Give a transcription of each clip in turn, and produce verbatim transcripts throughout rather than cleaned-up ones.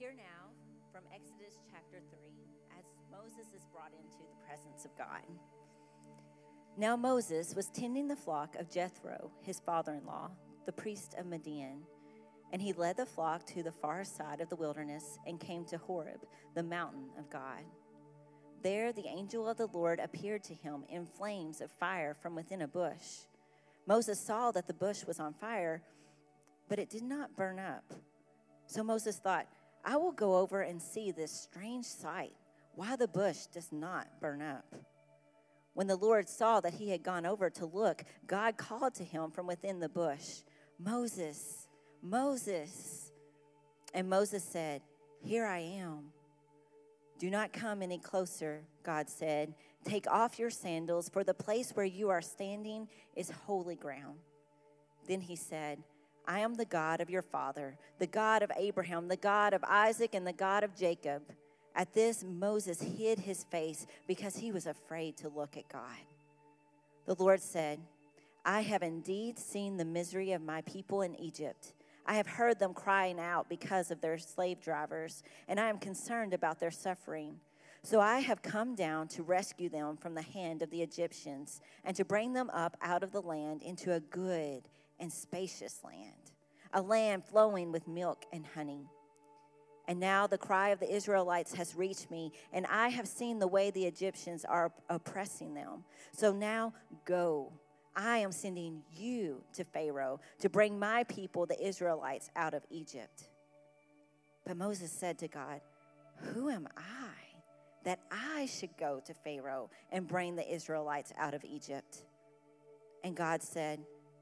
Hear now from Exodus chapter three, as Moses is brought into the presence of God. Now Moses was tending the flock of Jethro, his father-in-law, the priest of Midian, and he led the flock to the far side of the wilderness and came to Horeb, the mountain of God. There the angel of the Lord appeared to him in flames of fire from within a bush. Moses saw that the bush was on fire, but it did not burn up. So Moses thought, I will go over and see this strange sight, why the bush does not burn up. When the Lord saw that he had gone over to look, God called to him from within the bush, Moses, Moses. And Moses said, Here I am. Do not come any closer, God said. Take off your sandals, for the place where you are standing is holy ground. Then he said, I am the God of your father, the God of Abraham, the God of Isaac, and the God of Jacob. At this, Moses hid his face because he was afraid to look at God. The Lord said, I have indeed seen the misery of my people in Egypt. I have heard them crying out because of their slave drivers, and I am concerned about their suffering. So I have come down to rescue them from the hand of the Egyptians and to bring them up out of the land into a good and spacious land, a land flowing with milk and honey. And now the cry of the Israelites has reached me, and I have seen the way the Egyptians are oppressing them. So now go. I am sending you to Pharaoh to bring my people, the Israelites, out of Egypt. But Moses said to God, Who am I that I should go to Pharaoh and bring the Israelites out of Egypt? And God said,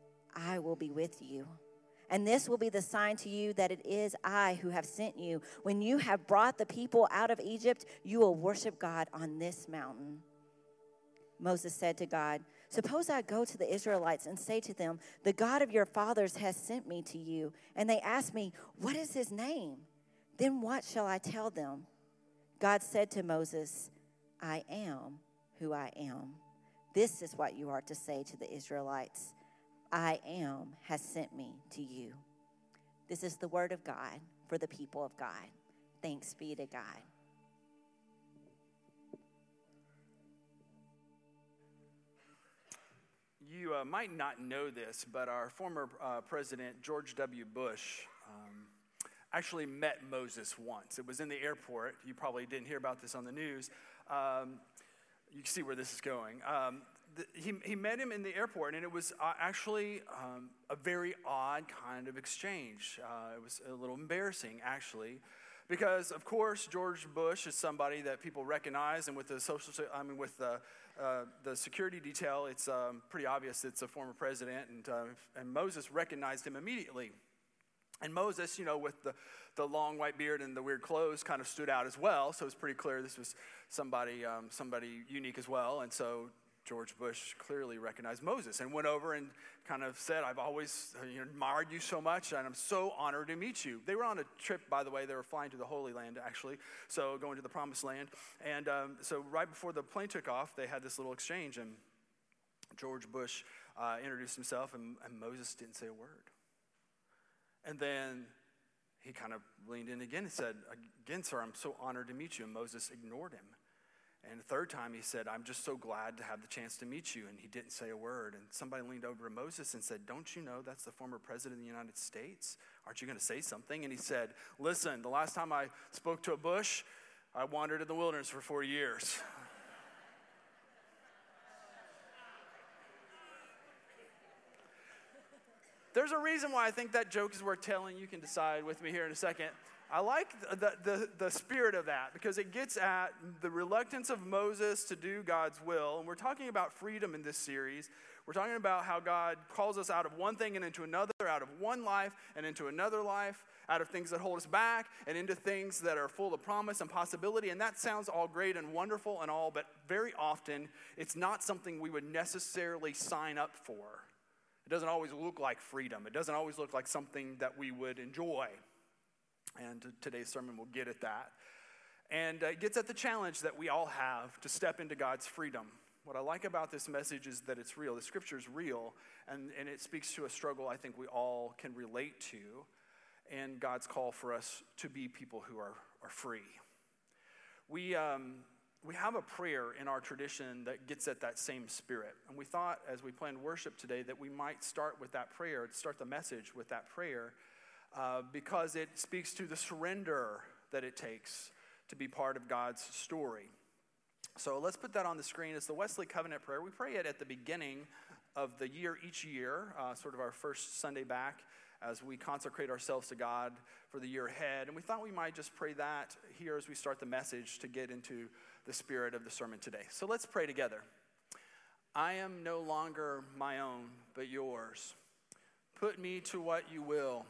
I will be with you. And this will be the sign to you that it is I who have sent you. When you have brought the people out of Egypt, you will worship God on this mountain. Moses said to God, Suppose I go to the Israelites and say to them, The God of your fathers has sent me to you. And they ask me, What is his name? Then what shall I tell them? God said to Moses, I am who I am. This is what you are to say to the Israelites. I am has sent me to you. This is the word of God for the people of God. Thanks be to God. You uh, might not know this, but our former uh, president, George W. Bush, um, actually met Moses once. It was in the airport. You probably didn't hear about this on the news. Um, you can see where this is going. Um, the, he, he met him in the airport, and it was uh, actually um, a very odd kind of exchange. Uh, it was a little embarrassing, actually, because, of course, George Bush is somebody that people recognize, and with the social, I mean, with the Uh, the security detail, it's um, pretty obvious it's a former president, and uh, and Moses recognized him immediately. And Moses, you know, with the, the long white beard and the weird clothes, kind of stood out as well, so it's pretty clear this was somebody um, somebody unique as well. And so George Bush clearly recognized Moses and went over and kind of said, I've always you know, admired you so much, and I'm so honored to meet you. They were on a trip, by the way. They were flying to the Holy Land, actually, so going to the Promised Land. And um, so right before the plane took off, they had this little exchange, and George Bush uh, introduced himself, and, and Moses didn't say a word. And then he kind of leaned in again and said, again, sir, I'm so honored to meet you. And Moses ignored him. And the third time he said, I'm just so glad to have the chance to meet you. And he didn't say a word. And somebody leaned over to Moses and said, don't you know that's the former president of the United States? Aren't you going to say something? And he said, listen, the last time I spoke to a bush, I wandered in the wilderness for four years. There's a reason why I think that joke is worth telling. You can decide with me here in a second. I like the, the, the spirit of that because it gets at the reluctance of Moses to do God's will. And we're talking about freedom in this series. We're talking about how God calls us out of one thing and into another, out of one life and into another life, out of things that hold us back and into things that are full of promise and possibility. And that sounds all great and wonderful and all, but very often it's not something we would necessarily sign up for. It doesn't always look like freedom. It doesn't always look like something that we would enjoy. And today's sermon will get at that. And it gets at the challenge that we all have to step into God's freedom. What I like about this message is that it's real. The scripture is real, and, and it speaks to a struggle I think we all can relate to. and God's call for us to be people who are, are free. We, um, we have a prayer in our tradition that gets at that same spirit. And we thought as we planned worship today that we might start with that prayer, start the message with that prayer, uh, because it speaks to the surrender that it takes to be part of God's story. So let's put that on the screen. It's the Wesley Covenant Prayer. We pray it at the beginning of the year each year, uh, sort of our first Sunday back, as we consecrate ourselves to God for the year ahead. And we thought we might just pray that here as we start the message to get into the spirit of the sermon today. So let's pray together. I am no longer my own, but yours. Put me to what you will.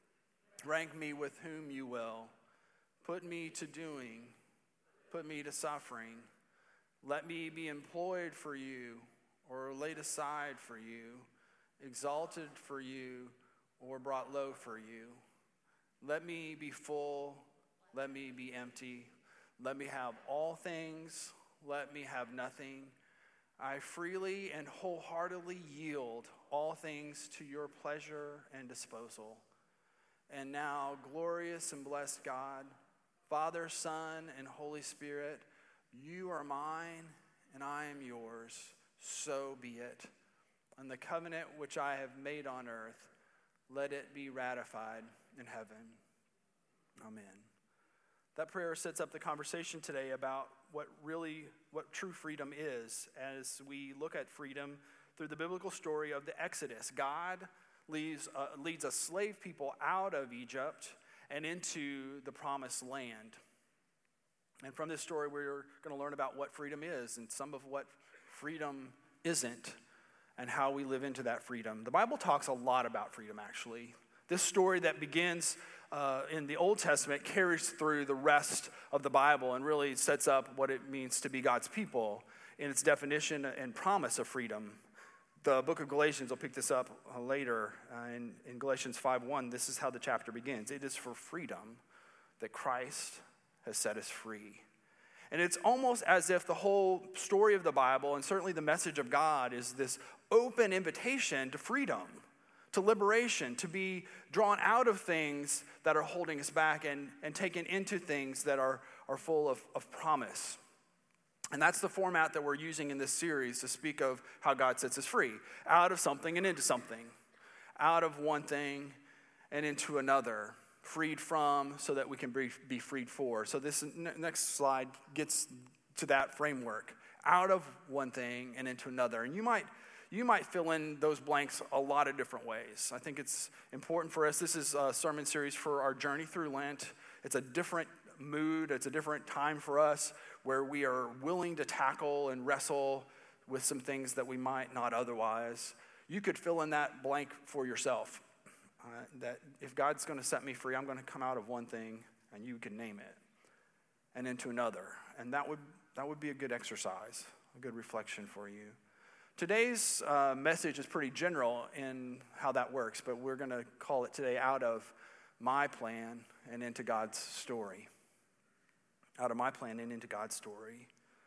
Rank me with whom you will. Put me to doing. Put me to suffering. Let me be employed for you or laid aside for you, exalted for you, or brought low for you. Let me be full, let me be empty. Let me have all things, let me have nothing. I freely and wholeheartedly yield all things to your pleasure and disposal. And now, glorious and blessed God, Father, Son, and Holy Spirit, you are mine and I am yours. So be it. And the covenant which I have made on earth, let it be ratified in heaven. Amen. That prayer sets up the conversation today about what really, what true freedom is as we look at freedom through the biblical story of the Exodus. God leaves, uh, leads a slave people out of Egypt and into the promised land. And from this story, we're going to learn about what freedom is and some of what freedom isn't, and how we live into that freedom. The Bible talks a lot about freedom, actually. This story that begins uh, in the Old Testament carries through the rest of the Bible and really sets up what it means to be God's people in its definition and promise of freedom. The book of Galatians, will pick this up later uh, in, in Galatians five one. This is how the chapter begins. It is for freedom that Christ has set us free. And it's almost as if the whole story of the Bible, and certainly the message of God, is this open invitation to freedom, to liberation, to be drawn out of things that are holding us back and, and taken into things that are, are full of, of promise. And that's the format that we're using in this series to speak of how God sets us free. Out of something and into something. Out of one thing and into another. Freed from so that we can be, be freed for. So this n- next slide gets to that framework. Out of one thing and into another. And you might you might fill in those blanks a lot of different ways. I think it's important for us. This is a sermon series for our journey through Lent. It's a different mood. It's a different time for us where we are willing to tackle and wrestle with some things that we might not otherwise. You could fill in that blank for yourself. Uh, that if God's going to set me free, I'm going to come out of one thing, and you can name it, and into another. And that would that would be a good exercise, a good reflection for you. Today's uh, message is pretty general in how that works, but we're going to call it today Out of My Plan and Into God's Story. Out of my plan and into God's story.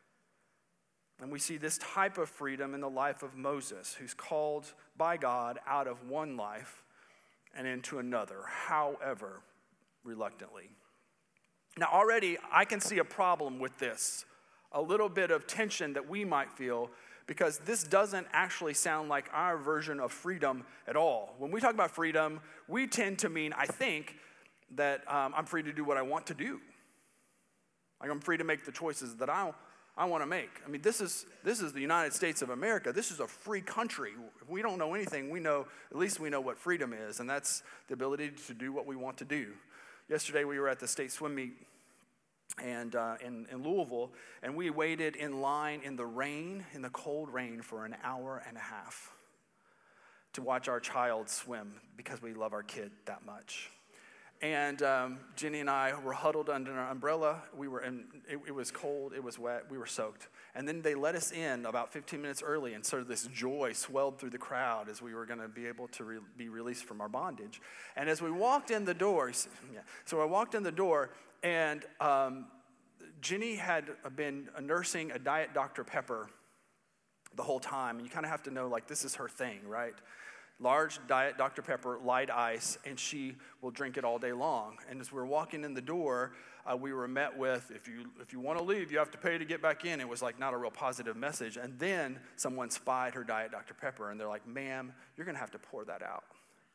And we see this type of freedom in the life of Moses, who's called by God out of one life and into another, however, reluctantly. Now, already I can see a problem with this, a little bit of tension that we might feel, because this doesn't actually sound like our version of freedom at all. When we talk about freedom, we tend to mean, I think, that um, I'm free to do what I want to do. Like I'm free to make the choices that I I want to make. I mean, this is this is the United States of America. This is a free country. If we don't know anything, we know, at least we know what freedom is, and that's the ability to do what we want to do. Yesterday, we were at the state swim meet and uh, in, in Louisville, and we waited in line in the rain, in the cold rain, for an hour and a half to watch our child swim because we love our kid that much. And um, Jenny and I were huddled under an umbrella. We were in, it, it was cold, it was wet, we were soaked. And then they let us in about fifteen minutes early, and sort of this joy swelled through the crowd as we were going to be able to re- be released from our bondage. And as we walked in the door, yeah, so I walked in the door, and um, Jenny had been nursing a Diet Doctor Pepper the whole time. And you kind of have to know, like, this is her thing, right? large Diet Doctor Pepper, light ice, and she will drink it all day long. And as we were walking in the door, uh, we were met with, if you if you want to leave, you have to pay to get back in. It was like not a real positive message. And then someone spied her Diet Doctor Pepper, and they're like, ma'am, you're going to have to pour that out.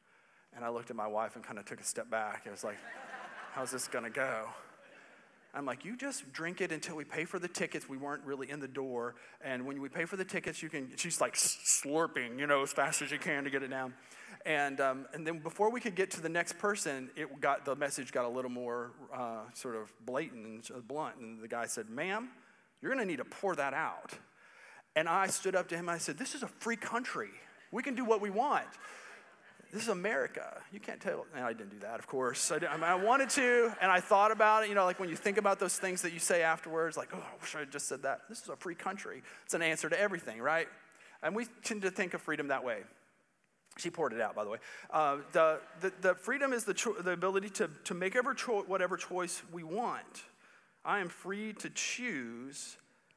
And I looked at my wife and kind of took a step back. I was like, how's this going to go? I'm like, you just drink it until we pay for the tickets. We weren't really in the door. And when we pay for the tickets, you can, she's like slurping, you know, as fast as you can to get it down. And um, and then before we could get to the next person, it got the message got a little more uh, sort of blatant and blunt. And the guy said, ma'am, you're going to need to pour that out. And I stood up to him and I said, this is a free country. We can do what we want. This is America. You can't tell. And I didn't do that, of course. I, did, I, mean, I wanted to, and I thought about it. You know, like when you think about those things that you say afterwards, like, oh, I wish I had just said that. This is a free country. It's an answer to everything, right? And we tend to think of freedom that way. She poured it out, by the way. Uh, the, the, the freedom is the, cho- the ability to, to make ever cho- whatever choice we want. I am free to choose.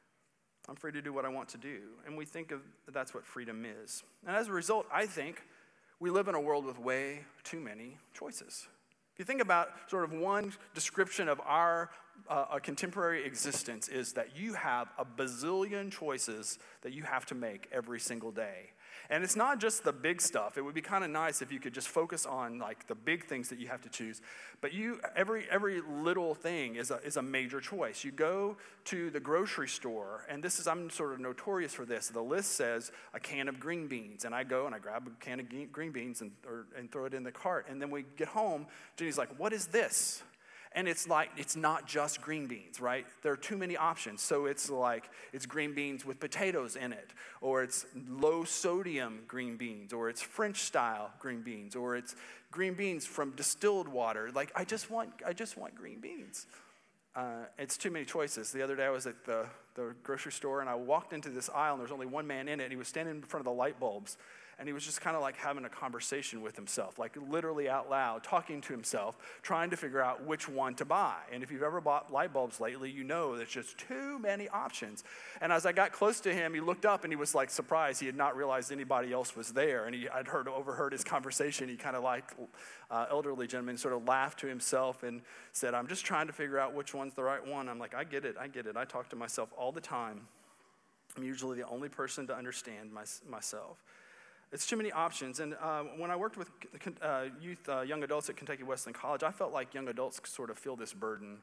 I'm free to do what I want to do. And we think of that's what freedom is. And as a result, I think we live in a world with way too many choices. If you think about sort of one description of our uh, contemporary existence is that you have a bazillion choices that you have to make every single day. And it's not just the big stuff. It would be kind of nice if you could just focus on like the big things that you have to choose. But you, every every little thing is a, is a major choice. You go to the grocery store, and this is, I'm sort of notorious for this. The list says a can of green beans, and I go and I grab a can of green beans and, or, and throw it in the cart. And then we get home, Jenny's like, what is this? And it's like, it's not just green beans, right? There are too many options. So it's like, it's green beans with potatoes in it, or it's low sodium green beans, or it's French style green beans, or it's green beans from distilled water. Like, I just want, I just want green beans. Uh, it's too many choices. The other day I was at the, the grocery store and I walked into this aisle and there was only one man in it, and he was standing in front of the light bulbs. And he was just kind of like having a conversation with himself, like literally out loud, talking to himself, trying to figure out which one to buy. And if you've ever bought light bulbs lately, you know there's just too many options. And as I got close to him, he looked up and he was like surprised. He had not realized anybody else was there. And he, I'd heard, overheard his conversation. He kind of like uh, elderly gentleman sort of laughed to himself and said, I'm just trying to figure out which one's the right one. I'm like, I get it, I get it. I talk to myself all the time. I'm usually the only person to understand my, myself. It's too many options. And uh, when I worked with uh, youth, uh, young adults at Kentucky Wesleyan College, I felt like young adults sort of feel this burden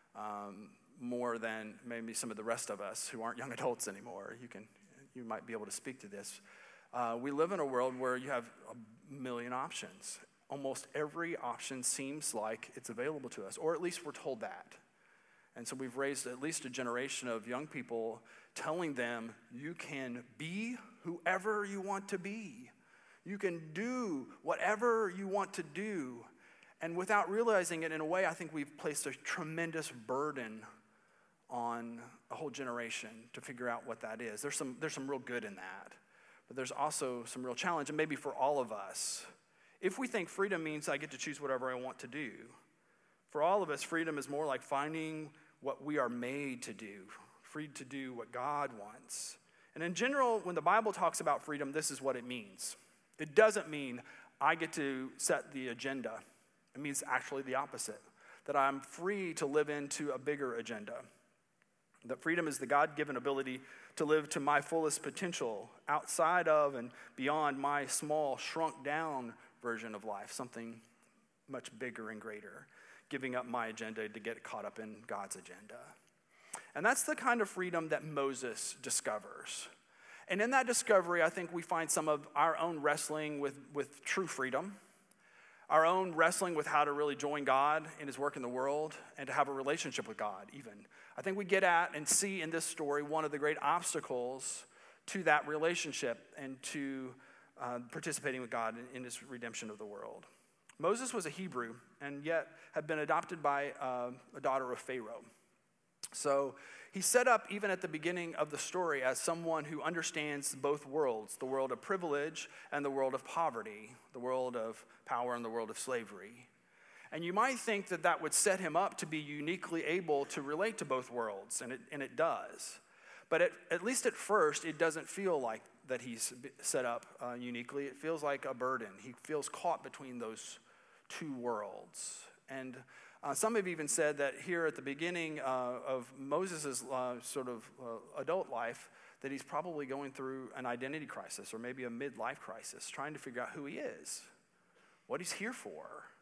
um, more than maybe some of the rest of us who aren't young adults anymore. You can, you might be able to speak to this. Uh, we live in a world where you have a million options. Almost every option seems like it's available to us, or at least we're told that. And so we've raised at least a generation of young people telling them, you can be whoever you want to be. You can do whatever you want to do. And without realizing it, in a way, I think we've placed a tremendous burden on a whole generation to figure out what that is. There's some, there's some real good in that. But there's also some real challenge, and maybe for all of us. If we think freedom means I get to choose whatever I want to do, for all of us, freedom is more like finding what we are made to do, free to do what God wants. And in general, when the Bible talks about freedom, this is what it means. It doesn't mean I get to set the agenda. It means actually the opposite, that I'm free to live into a bigger agenda. That freedom is the God-given ability to live to my fullest potential outside of and beyond my small, shrunk-down version of life, something much bigger and greater, giving up my agenda to get caught up in God's agenda. And that's the kind of freedom that Moses discovers. And in that discovery, I think we find some of our own wrestling with, with true freedom, our own wrestling with how to really join God in his work in the world and to have a relationship with God even. I think we get at and see in this story one of the great obstacles to that relationship and to uh, participating with God in, in his redemption of the world. Moses was a Hebrew and yet had been adopted by uh, a daughter of Pharaoh. So he's set up even at the beginning of the story as someone who understands both worlds, the world of privilege and the world of poverty, the world of power and the world of slavery. And you might think that that would set him up to be uniquely able to relate to both worlds, and it, and it does. But at, at least at first, it doesn't feel like that he's set up uh, uniquely. It feels like a burden. He feels caught between those two worlds. And uh, some have even said that here at the beginning uh, of Moses' uh, sort of uh, adult life, that he's probably going through an identity crisis or maybe a midlife crisis, trying to figure out who he is, what he's here for.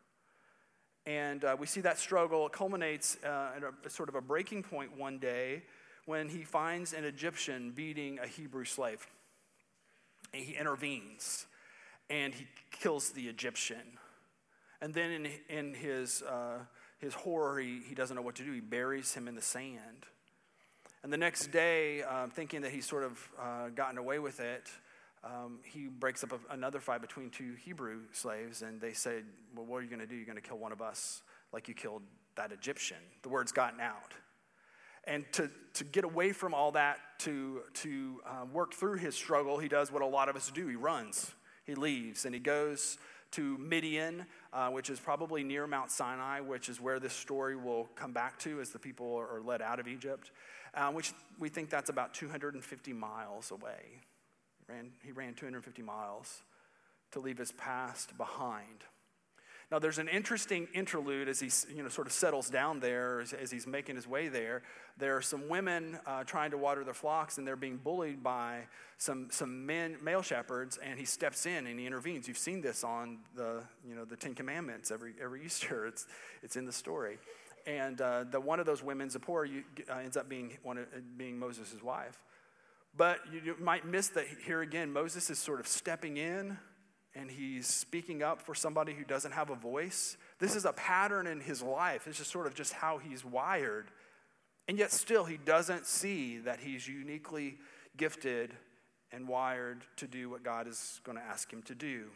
And uh, we see that struggle. It culminates uh, at a, sort of a breaking point one day when he finds an Egyptian beating a Hebrew slave. And he intervenes, and he kills the Egyptian. And then in, in his, uh, his horror, he, he doesn't know what to do. He buries him in the sand. And the next day, uh, thinking that he's sort of uh, gotten away with it, um, he breaks up a, another fight between two Hebrew slaves, and they say, well, what are you going to do? You're going to kill one of us like you killed that Egyptian. The word's gotten out. And to, to get away from all that, to, to uh, work through his struggle, he does what a lot of us do. He runs, he leaves, and he goes to Midian, uh, which is probably near Mount Sinai, which is where this story will come back to as the people are led out of Egypt, uh, which we think that's about two hundred fifty miles away. He ran, he ran two hundred fifty miles to leave his past behind. Now, there's an interesting interlude as he, you know, sort of settles down there, as, as he's making his way there. There are some women uh, trying to water their flocks, and they're being bullied by some some men, male shepherds, and he steps in and he intervenes. You've seen this on the, you know, the Ten Commandments every every Easter. It's it's in the story, and uh, the one of those women, Zipporah, you, uh, ends up being one of, being Moses' wife. But you, you might miss that here again. Moses is sort of stepping in, and he's speaking up for somebody who doesn't have a voice. This is a pattern in his life. It's just sort of just how he's wired. And yet still he doesn't see that he's uniquely gifted and wired to do what God is going to ask him to do.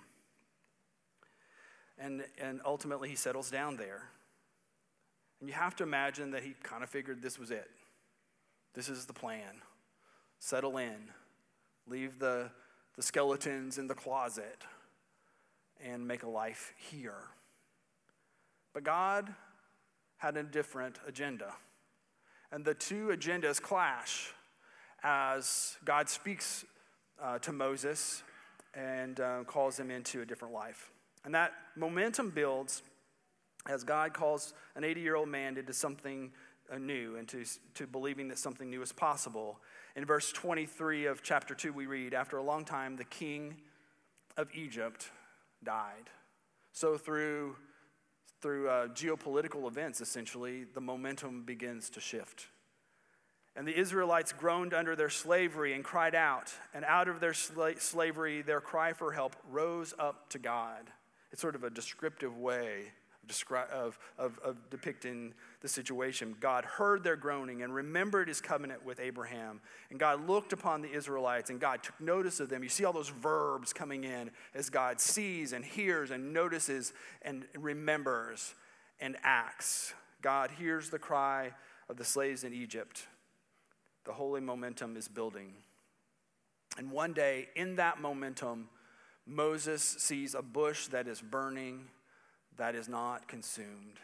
And, and ultimately he settles down there. And you have to imagine that he kind of figured this was it. This is the plan. Settle in. Leave the, the skeletons in the closet and make a life here. But God had a different agenda. And the two agendas clash as God speaks uh, to Moses and uh, calls him into a different life. And that momentum builds as God calls an eighty-year-old man into something uh, new, into to believing that something new is possible. In verse twenty-three of chapter two, we read, after a long time, the king of Egypt died. So through through uh, geopolitical events, essentially, the momentum begins to shift. And the Israelites groaned under their slavery and cried out. And out of their sla- slavery, their cry for help rose up to God. It's sort of a descriptive way of, descri- of, of, of depicting the situation. God heard their groaning and remembered his covenant with Abraham. And God looked upon the Israelites and God took notice of them. You see all those verbs coming in as God sees and hears and notices and remembers and acts. God hears the cry of the slaves in Egypt. The holy momentum is building. And one day, in that momentum, Moses sees a bush that is burning, that is not consumed.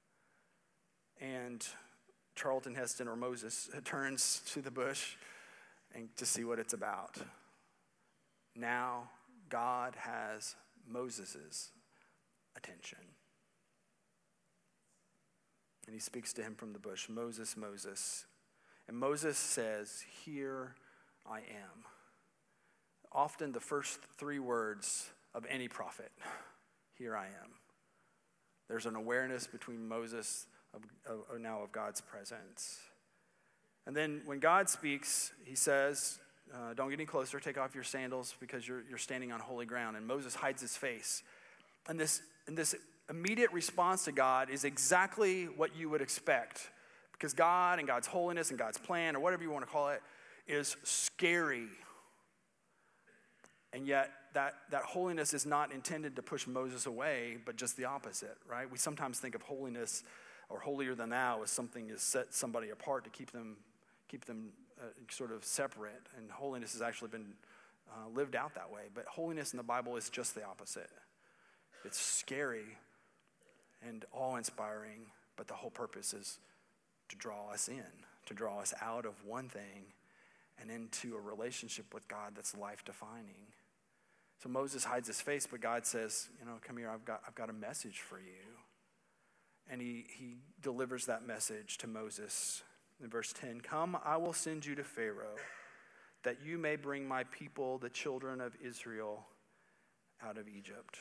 And Charlton Heston, or Moses, turns to the bush and to see what it's about. Now, God has Moses' attention. And he speaks to him from the bush, Moses, Moses. And Moses says, here I am. Often the first three words of any prophet, here I am. There's an awareness between Moses of, of, now of God's presence. And then when God speaks, he says, uh, don't get any closer, take off your sandals because you're, you're standing on holy ground. And Moses hides his face. And this, and this immediate response to God is exactly what you would expect. Because God and God's holiness and God's plan, or whatever you want to call it, is scary. And yet that, that holiness is not intended to push Moses away, but just the opposite, right? We sometimes think of holiness or holier than thou as something that sets somebody apart to keep them, keep them uh, sort of separate. And holiness has actually been uh, lived out that way. But holiness in the Bible is just the opposite. It's scary and awe-inspiring, but the whole purpose is to draw us in, to draw us out of one thing and into a relationship with God that's life-defining. So Moses hides his face, but God says, you know, come here, I've got, I've got a message for you. And he, he delivers that message to Moses in verse ten. Come, I will send you to Pharaoh, that you may bring my people, the children of Israel, out of Egypt.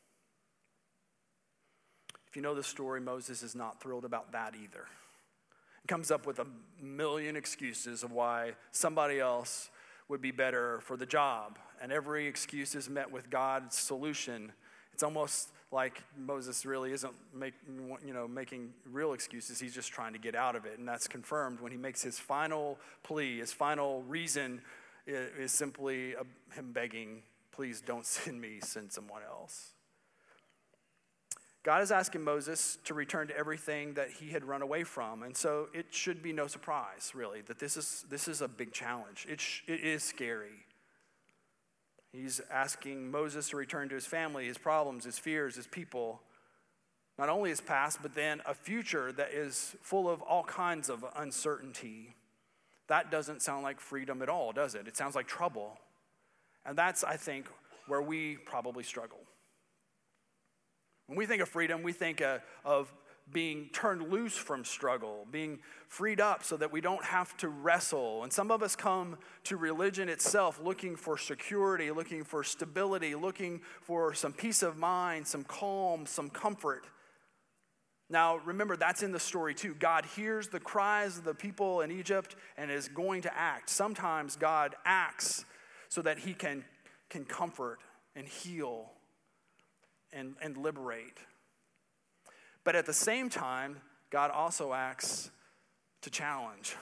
If you know the story, Moses is not thrilled about that either. He comes up with a million excuses of why somebody else would be better for the job. And every excuse is met with God's solution. It's almost like Moses really isn't make, you know, making real excuses. He's just trying to get out of it. And that's confirmed when he makes his final plea. His final reason is, is simply a, him begging, please don't send me, send someone else. God is asking Moses to return to everything that he had run away from. And so it should be no surprise, really, that this is, this is a big challenge. It, sh- it is scary. He's asking Moses to return to his family, his problems, his fears, his people. Not only his past, but then a future that is full of all kinds of uncertainty. That doesn't sound like freedom at all, does it? It sounds like trouble. And that's, I think, where we probably struggle. When we think of freedom, we think uh, of being turned loose from struggle, being freed up so that we don't have to wrestle. And some of us come to religion itself looking for security, looking for stability, looking for some peace of mind, some calm, some comfort. Now, remember, that's in the story too. God hears the cries of the people in Egypt and is going to act. Sometimes God acts so that he can, can comfort and heal and, and liberate. But at the same time, God also acts to challenge,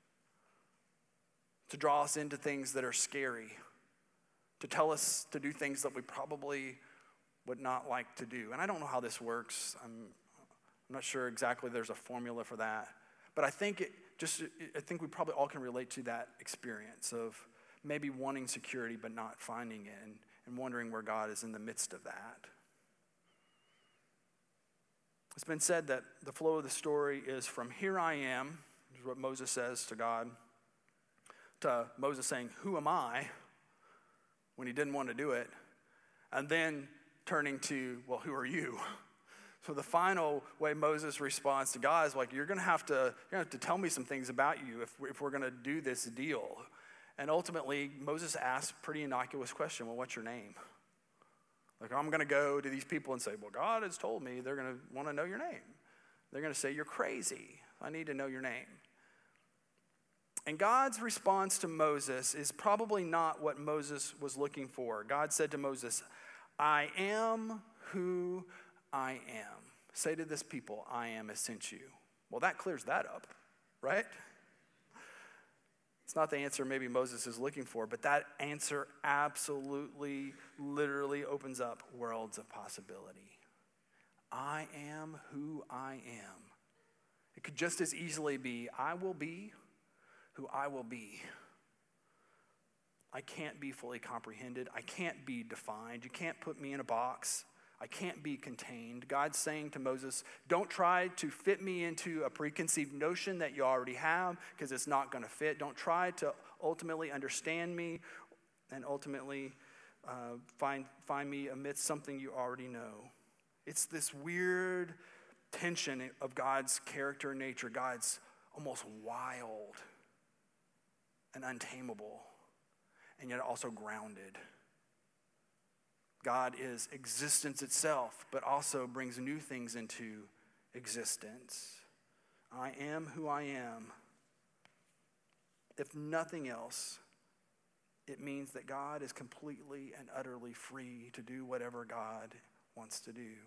to draw us into things that are scary, to tell us to do things that we probably would not like to do. And I don't know how this works. I'm, I'm not sure exactly there's a formula for that. But I think it just I think we probably all can relate to that experience of maybe wanting security but not finding it, and, and wondering where God is in the midst of that. It's been said that the flow of the story is from here I am, which is what Moses says to God, to Moses saying, who am I, when he didn't want to do it, and then turning to, well, who are you? So the final way Moses responds to God is like, you're going to have to, you're going to have to tell me some things about you if we're, if we're going to do this deal. And ultimately, Moses asks a pretty innocuous question, well, what's your name? Like, I'm going to go to these people and say, well, God has told me they're going to want to know your name. They're going to say, you're crazy. I need to know your name. And God's response to Moses is probably not what Moses was looking for. God said to Moses, I am who I am. Say to this people, I am has sent you. Well, that clears that up, right? It's not the answer maybe Moses is looking for, but that answer absolutely, literally opens up worlds of possibility. I am who I am. It could just as easily be, I will be who I will be. I can't be fully comprehended. I can't be defined. You can't put me in a box. I can't be contained. God's saying to Moses, don't try to fit me into a preconceived notion that you already have, because it's not going to fit. Don't try to ultimately understand me and ultimately uh, find, find me amidst something you already know. It's this weird tension of God's character and nature. God's almost wild and untamable, and yet also grounded. God is existence itself, but also brings new things into existence. I am who I am. If nothing else, it means that God is completely and utterly free to do whatever God wants to do.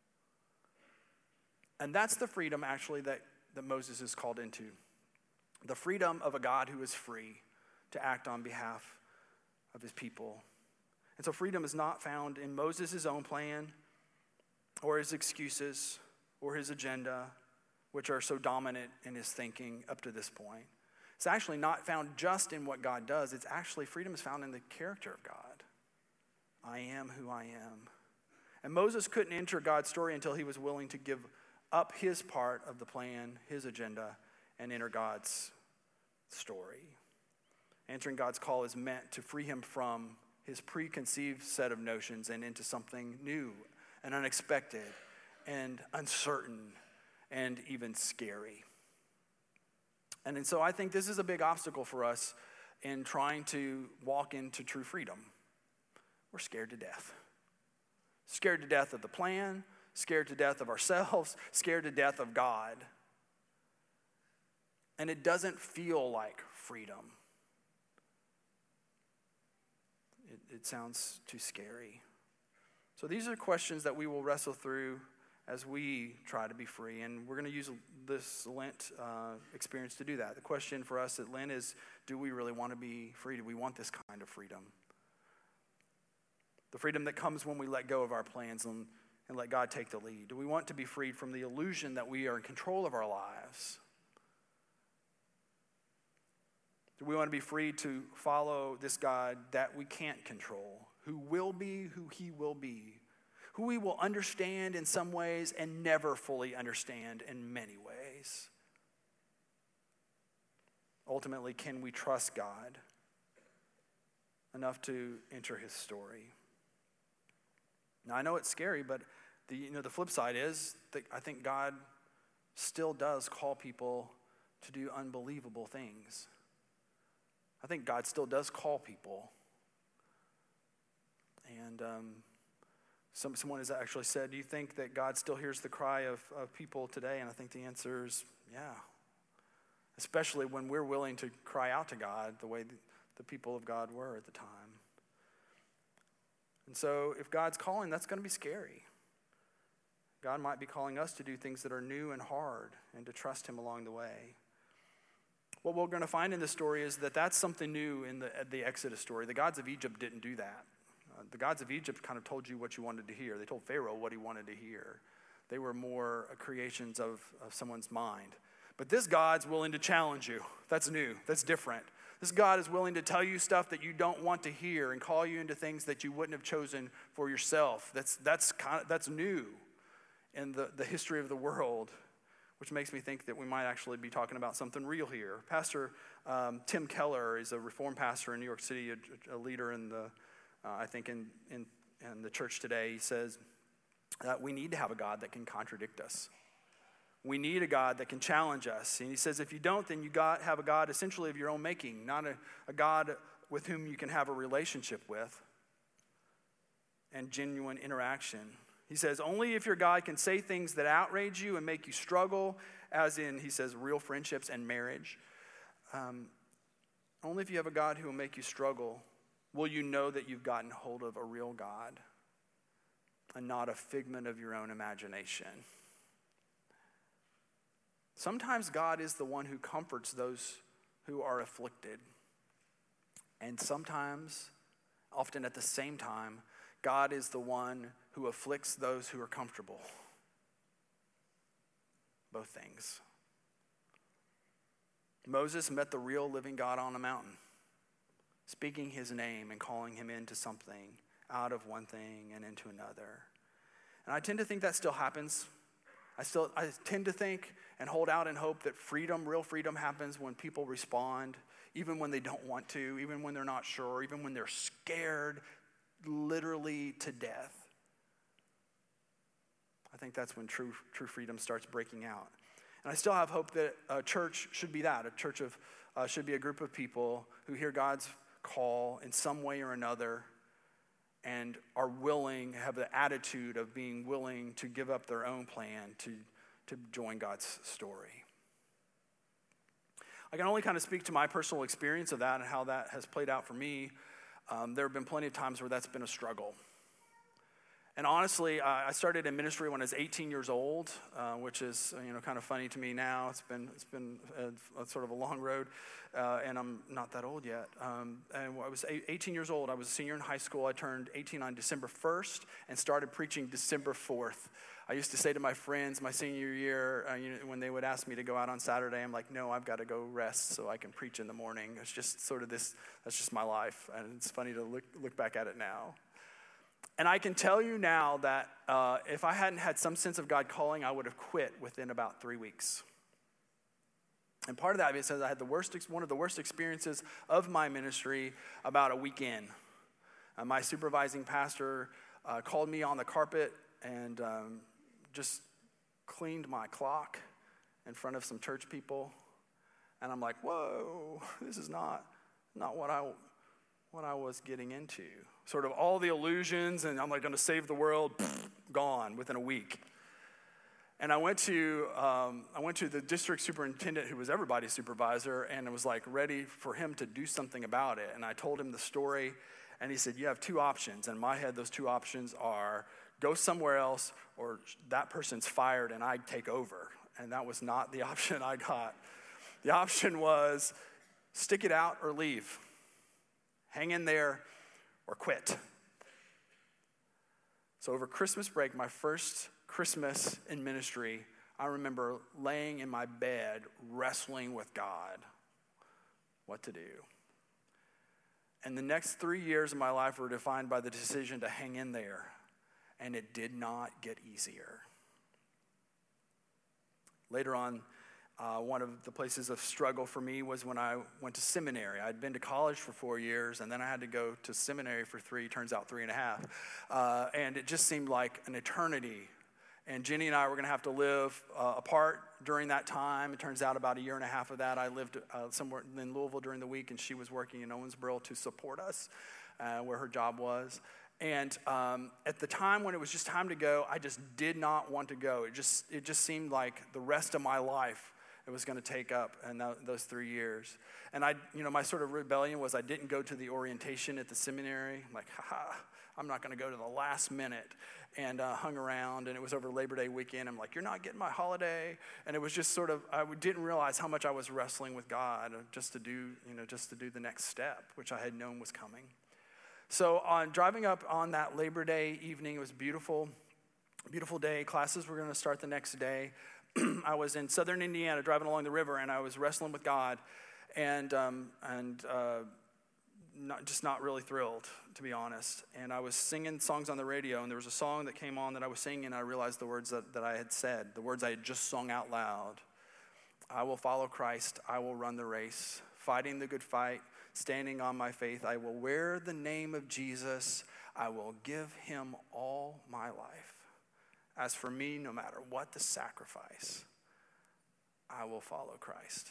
And that's the freedom, actually, that, that Moses is called into. The freedom of a God who is free to act on behalf of his people. And so freedom is not found in Moses' own plan or his excuses or his agenda, which are so dominant in his thinking up to this point. It's actually not found just in what God does. It's actually, freedom is found in the character of God. I am who I am. And Moses couldn't enter God's story until he was willing to give up his part of the plan, his agenda, and enter God's story. Answering God's call is meant to free him from his preconceived set of notions and into something new and unexpected and uncertain and even scary. And, and so I think this is a big obstacle for us in trying to walk into true freedom. We're scared to death. Scared to death of the plan, scared to death of ourselves, scared to death of God. And it doesn't feel like freedom. It, it sounds too scary. So these are questions that we will wrestle through as we try to be free. And we're going to use this Lent uh, experience to do that. The question for us at Lent is, do we really want to be free? Do we want this kind of freedom? The freedom that comes when we let go of our plans and, and let God take the lead. Do we want to be freed from the illusion that we are in control of our lives? Do we want to be free to follow this God that we can't control, who will be who he will be, who we will understand in some ways and never fully understand in many ways? Ultimately, can we trust God enough to enter his story? Now, I know it's scary, but the, you know, the flip side is that I think God still does call people to do unbelievable things. I think God still does call people. And um, some, someone has actually said, do you think that God still hears the cry of, of people today? And I think the answer is, yeah. Especially when we're willing to cry out to God the way the, the people of God were at the time. And so if God's calling, that's going to be scary. God might be calling us to do things that are new and hard and to trust him along the way. What we're going to find in this story is that that's something new in the, the Exodus story. The gods of Egypt didn't do that. Uh, the gods of Egypt kind of told you what you wanted to hear. They told Pharaoh what he wanted to hear. They were more creations of, of someone's mind. But this God's willing to challenge you. That's new. That's different. This God is willing to tell you stuff that you don't want to hear and call you into things that you wouldn't have chosen for yourself. That's that's kind of, that's new in the, the history of the world, which makes me think that we might actually be talking about something real here. Pastor um, Tim Keller is a Reformed pastor in New York City, a, a leader in the, uh, I think in, in in the church today. He says that we need to have a God that can contradict us. We need a God that can challenge us. And he says, if you don't, then you got, have a God essentially of your own making, not a, a God with whom you can have a relationship with and genuine interaction. He says, only if your God can say things that outrage you and make you struggle, as in, he says, real friendships and marriage. Um, only if you have a God who will make you struggle will you know that you've gotten hold of a real God and not a figment of your own imagination. Sometimes God is the one who comforts those who are afflicted. And sometimes, often at the same time, God is the one who afflicts those who are comfortable. Both things. Moses met the real living God on a mountain, speaking his name and calling him into something, out of one thing and into another. And I tend to think that still happens. I still I tend to think and hold out in hope that freedom, real freedom, happens when people respond, even when they don't want to, even when they're not sure, even when they're scared literally to death. I think that's when true true freedom starts breaking out. And I still have hope that a church should be that. A church of uh, should be a group of people who hear God's call in some way or another and are willing, have the attitude of being willing to give up their own plan to, to join God's story. I can only kind of speak to my personal experience of that and how that has played out for me. Um, there have been plenty of times where that's been a struggle. And honestly, uh, I started in ministry when I was eighteen years old, uh, which is you know kind of funny to me now. It's been it's been a, a sort of a long road, uh, and I'm not that old yet. Um, and I was eighteen years old. I was a senior in high school. I turned eighteen on December first and started preaching December fourth. I used to say to my friends my senior year, uh, you know, when they would ask me to go out on Saturday, I'm like, no, I've got to go rest so I can preach in the morning. It's just sort of this. That's just my life, and it's funny to look look back at it now. And I can tell you now that uh, if I hadn't had some sense of God calling, I would have quit within about three weeks. And part of that, it says I had the worst, one of the worst experiences of my ministry about a week in. Uh, my supervising pastor uh, called me on the carpet and um, just cleaned my clock in front of some church people. And I'm like, whoa, this is not, not what I, what I was getting into. Sort of all the illusions, and I'm like going to save the world, gone within a week. And I went to um, I went to the district superintendent, who was everybody's supervisor, and it was like ready for him to do something about it. And I told him the story, and he said, you have two options. And in my head, those two options are go somewhere else, or that person's fired and I take over. And that was not the option I got. The option was stick it out or leave. Hang in there or quit. So over Christmas break, my first Christmas in ministry, I remember laying in my bed, wrestling with God, what to do. And the next three years of my life were defined by the decision to hang in there, and it did not get easier. Later on, uh, one of the places of struggle for me was when I went to seminary. I'd been to college for four years, and then I had to go to seminary for three, turns out three and a half. Uh, and it just seemed like an eternity. And Jenny and I were going to have to live uh, apart during that time. It turns out about a year and a half of that, I lived uh, somewhere in Louisville during the week, and she was working in Owensboro to support us, uh, where her job was. And um, at the time when it was just time to go, I just did not want to go. It just it just seemed like the rest of my life it was going to take up in th- those three years. And I, you know, my sort of rebellion was I didn't go to the orientation at the seminary. I'm like, ha, I'm not going to go to the last minute. And uh, hung around, and it was over Labor Day weekend. I'm like, you're not getting my holiday. And it was just sort of, I didn't realize how much I was wrestling with God just to do, you know, just to do the next step, which I had known was coming. So on driving up on that Labor Day evening, it was beautiful, beautiful day. Classes were going to start the next day. I was in southern Indiana driving along the river, and I was wrestling with God, and um, and uh, not just not really thrilled, to be honest. And I was singing songs on the radio, and there was a song that came on that I was singing, and I realized the words that, that I had said, the words I had just sung out loud. I will follow Christ, I will run the race, fighting the good fight, standing on my faith. I will wear the name of Jesus, I will give him all my life. As for me, no matter what the sacrifice, I will follow Christ.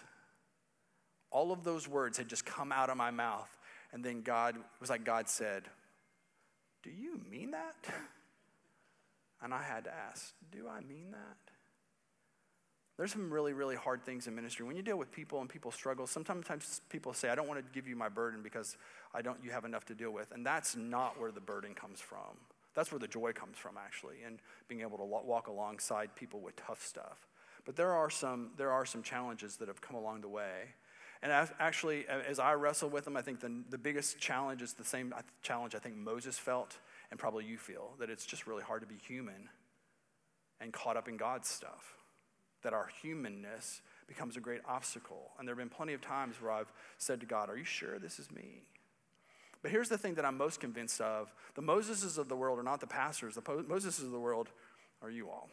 All of those words had just come out of my mouth. And then God, it was like God said, do you mean that? And I had to ask, do I mean that? There's some really, really hard things in ministry. When you deal with people and people struggle, sometimes people say, I don't want to give you my burden because I don't. You have enough to deal with. And that's not where the burden comes from. That's where the joy comes from, actually, and being able to walk alongside people with tough stuff. But there are some, there are some challenges that have come along the way. And actually, as I wrestle with them, I think the, the biggest challenge is the same challenge I think Moses felt, and probably you feel, that it's just really hard to be human and caught up in God's stuff, that our humanness becomes a great obstacle. And there have been plenty of times where I've said to God, are you sure this is me? But here's the thing that I'm most convinced of. The Moseses of the world are not the pastors. The po- Moseses of the world are you all.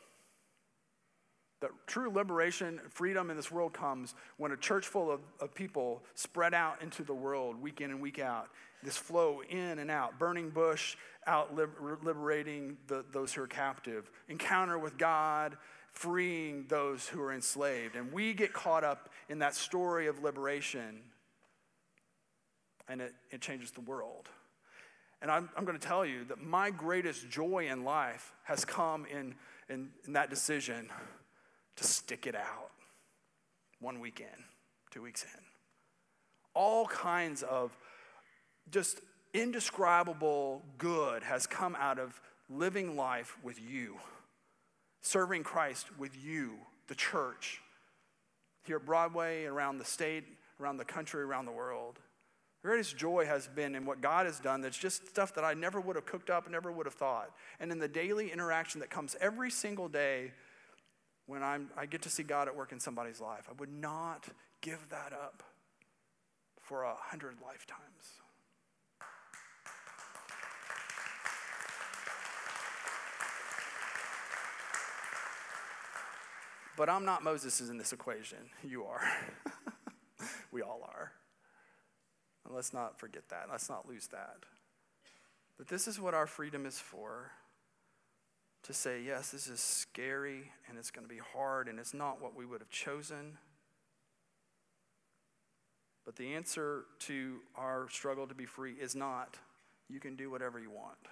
That true liberation, freedom in this world comes when a church full of, of people spread out into the world week in and week out. This flow in and out. Burning bush, out liber- liberating the, those who are captive. Encounter with God, freeing those who are enslaved. And we get caught up in that story of liberation, and it, it changes the world. And I'm, I'm going to tell you that my greatest joy in life has come in, in, in that decision to stick it out. One week in, two weeks in. All kinds of just indescribable good has come out of living life with you, serving Christ with you, the church, here at Broadway, around the state, around the country, around the world. The greatest joy has been in what God has done that's just stuff that I never would have cooked up, never would have thought. And in the daily interaction that comes every single day when I'm, I get to see God at work in somebody's life. I would not give that up for a hundred lifetimes. But I'm not Moses in this equation. You are. We all are. And let's not forget that. Let's not lose that. But this is what our freedom is for. To say, yes, this is scary and it's going to be hard and it's not what we would have chosen. But the answer to our struggle to be free is not, you can do whatever you want.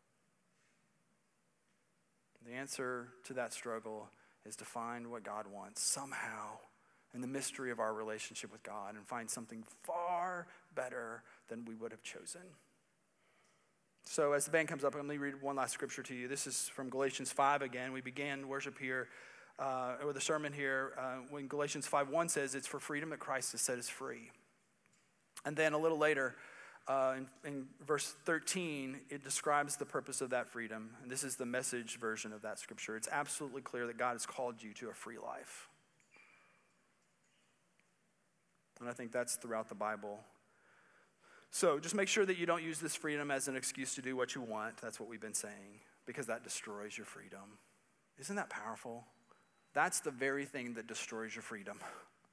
The answer to that struggle is to find what God wants somehow in the mystery of our relationship with God and find something far better than we would have chosen. So as the band comes up, I'm going to read one last scripture to you. This is from Galatians five again. We began worship here, uh, or the sermon here, uh, when Galatians five one says, it's for freedom that Christ has set us free. And then a little later, uh, in, in verse thirteen, it describes the purpose of that freedom. And this is the Message version of that scripture. It's absolutely clear that God has called you to a free life. And I think that's throughout the Bible. So just make sure that you don't use this freedom as an excuse to do what you want. That's what we've been saying, because that destroys your freedom. Isn't that powerful? That's the very thing that destroys your freedom.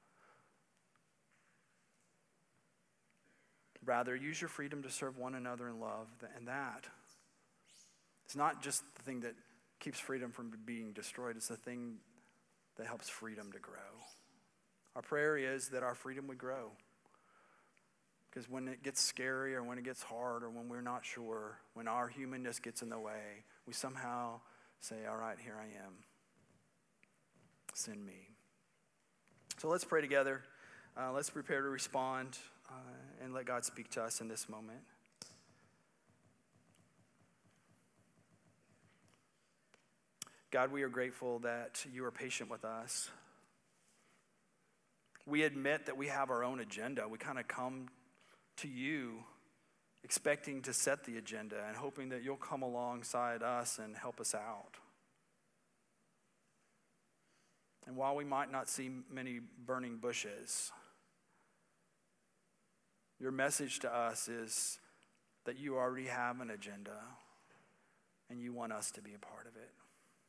Rather, use your freedom to serve one another in love, and that it's not just the thing that keeps freedom from being destroyed, it's the thing that helps freedom to grow. Our prayer is that our freedom would grow. Because when it gets scary or when it gets hard or when we're not sure, when our humanness gets in the way, we somehow say, all right, here I am. Send me. So let's pray together. Uh, let's prepare to respond uh, and let God speak to us in this moment. God, we are grateful that you are patient with us. We admit that we have our own agenda. We kind of come to you expecting to set the agenda and hoping that you'll come alongside us and help us out. And while we might not see many burning bushes, your message to us is that you already have an agenda and you want us to be a part of it.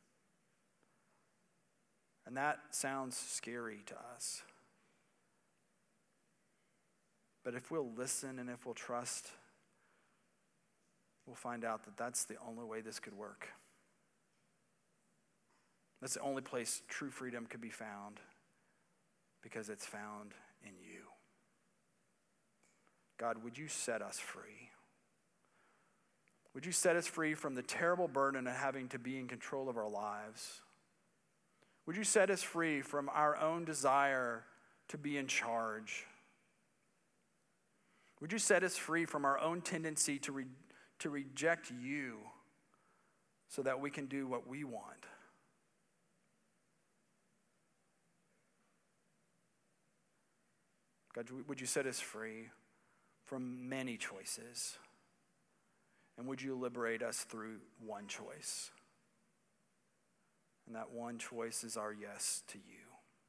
And that sounds scary to us. But if we'll listen and if we'll trust, we'll find out that that's the only way this could work. That's the only place true freedom could be found, because it's found in you. God, would you set us free? Would you set us free from the terrible burden of having to be in control of our lives? Would you set us free from our own desire to be in charge? Would you set us free from our own tendency to, re- to reject you so that we can do what we want? God, would you set us free from many choices? And would you liberate us through one choice? And that one choice is our yes to you.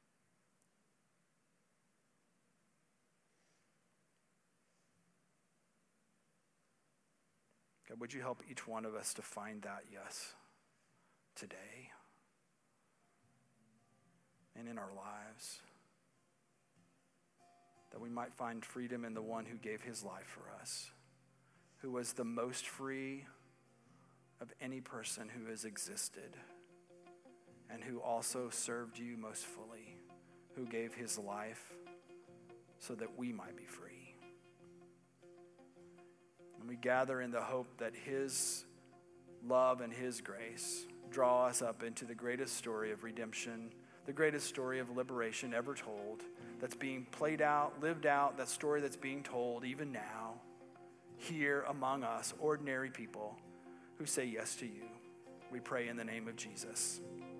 God, would you help each one of us to find that yes today and in our lives? That we might find freedom in the one who gave his life for us, who was the most free of any person who has existed, and who also served you most fully, who gave his life so that we might be free. And we gather in the hope that his love and his grace draw us up into the greatest story of redemption, the greatest story of liberation ever told, that's being played out, lived out, that story that's being told even now, here among us, ordinary people who say yes to you. We pray in the name of Jesus.